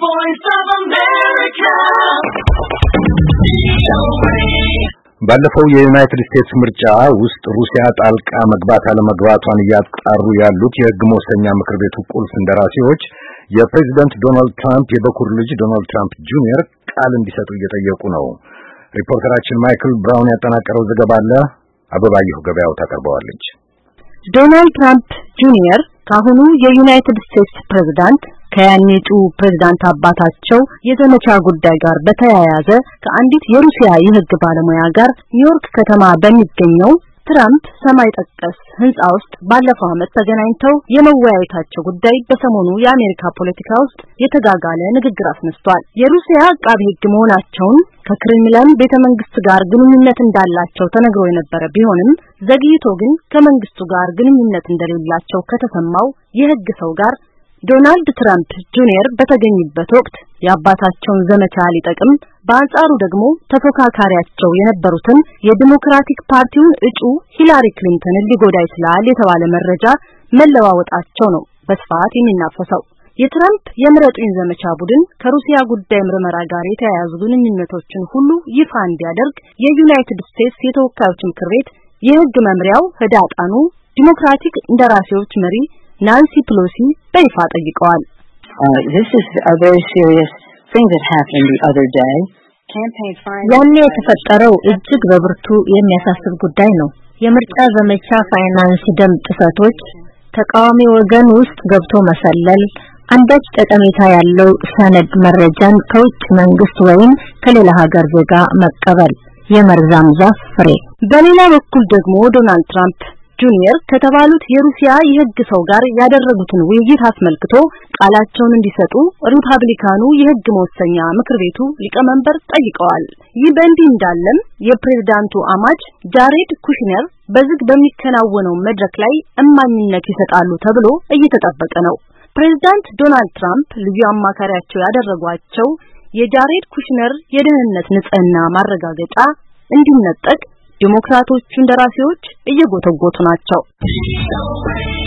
voice of America. ባለፈው የዩናይትድ ስቴትስ ምርጫ ውስጥ ሩሲያ ጣልቃ መግባት አለመግባቷን ያጣሩ ያሉት የሕግ መወሰኛ ምክር ቤቱ ቁልፍ እንደራሴዎች የፕሬዝዳንት ዶናልድ ትራምፕ የበኩር ልጅ ዶናልድ ትራምፕ ጁኒየር ቃል እንዲሰጡ እየጠየቁ ነው። ሪፖርተራችን ማይክል ብራውን ያጠናቀረው ዘገባ አለ። አበባየሁ ገበያው ታቀርበዋለች። ዶናልድ ትራምፕ ጁኒየር ካሁኑ የዩናይትድ ስቴትስ ፕሬዝዳንት ከያኔቱ ፕሬዝዳንት አባታቸው የዘመቻ ጉዳይ ጋር በተያያዘ ከአንዲት የሩሲያ የሕግ ባለሙያ ጋር ኒውዮርክ ከተማ በሚገኘው ትራምፕ ሰማይ ጠቀስ ህንጻ ውስጥ ባለፈው ዓመት ተገናኝተው የመወያየታቸው ጉዳይ በሰሞኑ የአሜሪካ ፖለቲካ ውስጥ የተጋጋለ ንግግር አስነስቷል። የሩሲያ አቃቤ ሕግ መሆናቸውን ከክሬምሊን ቤተመንግስት ጋር ግንኙነት እንዳላቸው ተነግሮ የነበረ ቢሆንም ዘግይቶ ግን ከመንግስቱ ጋር ግንኙነት እንደሌላቸው ከተሰማው የሕግ ሰው ጋር ዶናልድ ትራምፕ ጁኒየር በተገኙበት ወቅት የአባታቸውን ዘመቻ ሊጠቅም በአንጻሩ ደግሞ ተፎካካሪያቸው የነበሩትን የዲሞክራቲክ ፓርቲውን እጩ ሂላሪ ክሊንተን ሊጎዳ ይችላል የተባለ መረጃ መለዋወጣቸው ነው በስፋት የሚናፈሰው። የትራምፕ የምረጡኝ ዘመቻ ቡድን ከሩሲያ ጉዳይ ምርመራ ጋር የተያያዙ ግንኙነቶችን ሁሉ ይፋ እንዲያደርግ የዩናይትድ ስቴትስ የተወካዮች ምክር ቤት የሕግ መምሪያው ህዳጣኑ ዲሞክራቲክ እንደራሴዎች መሪ ናንሲ ፔሎሲ በይፋ ጠይቀዋል። This is a very serious thing that happened the other day. ያኔ የተፈጠረው እጅግ በብርቱ የሚያሳስብ ጉዳይ ነው። የምርጫ ዘመቻ ፋይናንስ ደንብ ጥሰቶች፣ ተቃዋሚ ወገን ውስጥ ገብቶ መሰለል፣ አንዳች ጠቀሜታ ያለው ሰነድ መረጃን ከውጭ መንግስት ወይም ከሌላ ሀገር ዜጋ መቀበል፣ የመርዛም ዛፍ ፍሬ። በሌላ በኩል ደግሞ ዶናልድ ትራምፕ ጁኒየር ከተባሉት የሩሲያ የሕግ ሰው ጋር ያደረጉትን ውይይት አስመልክቶ ቃላቸውን እንዲሰጡ ሪፐብሊካኑ የሕግ መወሰኛ ምክር ቤቱ ሊቀመንበር ጠይቀዋል። ይህ በእንዲህ እንዳለም የፕሬዝዳንቱ አማች ጃሬድ ኩሽነር በዝግ በሚከናወነው መድረክ ላይ እማኝነት ይሰጣሉ ተብሎ እየተጠበቀ ነው። ፕሬዝዳንት ዶናልድ ትራምፕ ልዩ አማካሪያቸው ያደረጓቸው የጃሬድ ኩሽነር የደህንነት ንጽህና ማረጋገጫ እንዲነጠቅ ዲሞክራቶቹ እንደራሴዎች እየጎተጎቱ ናቸው።